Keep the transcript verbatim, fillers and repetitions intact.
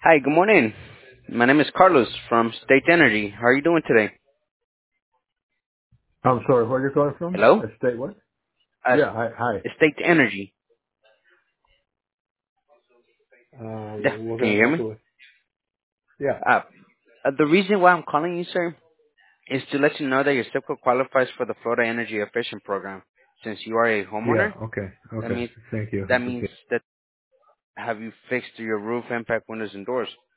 Hi, good morning. My name is Carlos from State Energy. How are you doing today? I'm sorry, where are you calling from? Hello? A state what? Uh, Yeah, hi. hi. State Energy. Uh, Yeah, what can can you I hear help me? you with? Yeah. Uh, uh, the reason why I'm calling you, sir, is to let you know that your SIPCO qualifies for the Florida Energy Efficient Program. Since you are a Yeah, homeowner, okay, that okay. means Thank you. I that means appreciate that have you fixed your roof, impact windows, and doors?